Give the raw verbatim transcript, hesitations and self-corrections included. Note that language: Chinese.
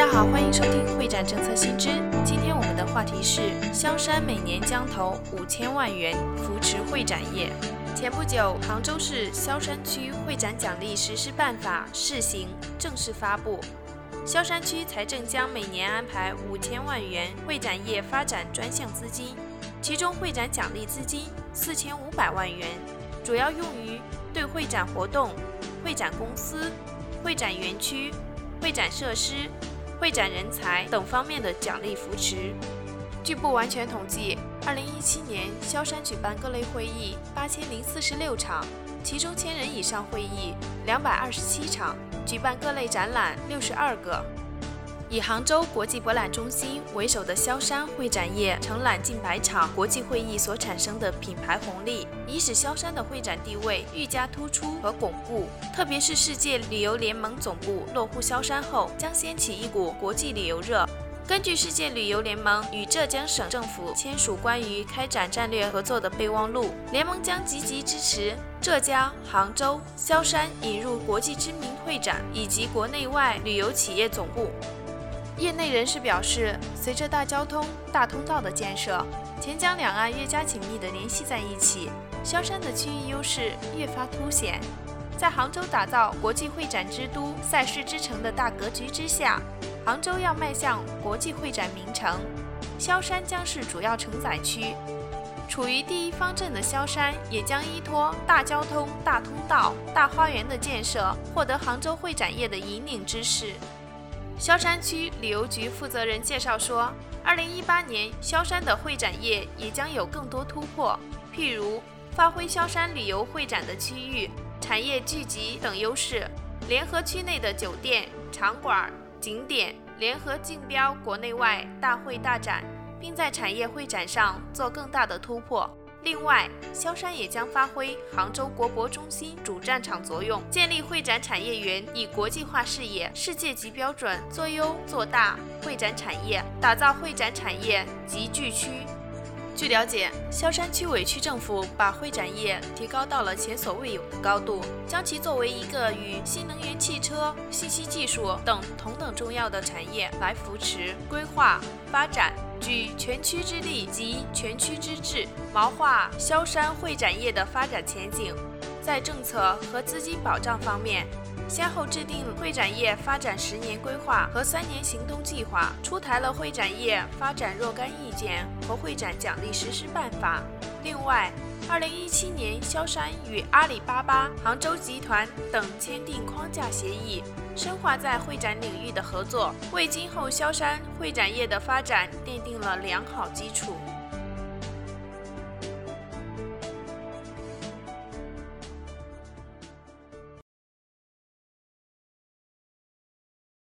好，欢迎收听会展政策新知。今天我们的话题是萧山每年将投五千万元扶持会展业。前不久，杭州市萧山区会展奖励实施办法试行正式发布。萧山区财政将每年安排五千万元会展业发展专项资金，其中会展奖励资金四千五百万元，主要用于对会展活动、会展公司、会展园区、会展设施、会展人才等方面的奖励扶持。据不完全统计，二零一七年萧山举办各类会议八千零四十六场，其中千人以上会议两百二十七场，举办各类展览六十二个。以杭州国际博览中心为首的萧山会展业承揽近百场国际会议所产生的品牌红利，已使萧山的会展地位愈加突出和巩固。特别是世界旅游联盟总部落户萧山后，将掀起一股国际旅游热。根据世界旅游联盟与浙江省政府签署关于开展战略合作的备忘录，联盟将积极支持浙江、杭州、萧山引入国际知名会展以及国内外旅游企业总部。业内人士表示，随着大交通、大通道的建设，钱江两岸越加紧密地联系在一起，萧山的区域优势越发凸显。在杭州打造国际会展之都、赛事之城的大格局之下，杭州要迈向国际会展名城，萧山将是主要承载区。处于第一方阵的萧山也将依托大交通、大通道、大花园的建设，获得杭州会展业的引领之势。萧山区旅游局负责人介绍说，二零一八年萧山的会展业也将有更多突破，譬如发挥萧山旅游会展的区域、产业聚集等优势，联合区内的酒店、场馆、景点，联合竞标国内外大会大展，并在产业会展上做更大的突破。另外，萧山也将发挥杭州国博中心主战场作用，建立会展产业园，以国际化视野、世界级标准做优做大会展产业，打造会展产业集聚区。据了解，萧山区委区政府把会展业提高到了前所未有的高度，将其作为一个与新能源汽车、信息技术等同等重要的产业来扶持、规划、发展，举全区之力及全区之智，谋划萧山会展业的发展前景。在政策和资金保障方面，先后制定会展业发展十年规划和三年行动计划，出台了会展业发展若干意见和会展奖励实施办法。另外，二零一七年萧山与阿里巴巴、杭州集团等签订框架协议，深化在会展领域的合作，为今后萧山会展业的发展奠定了良好基础。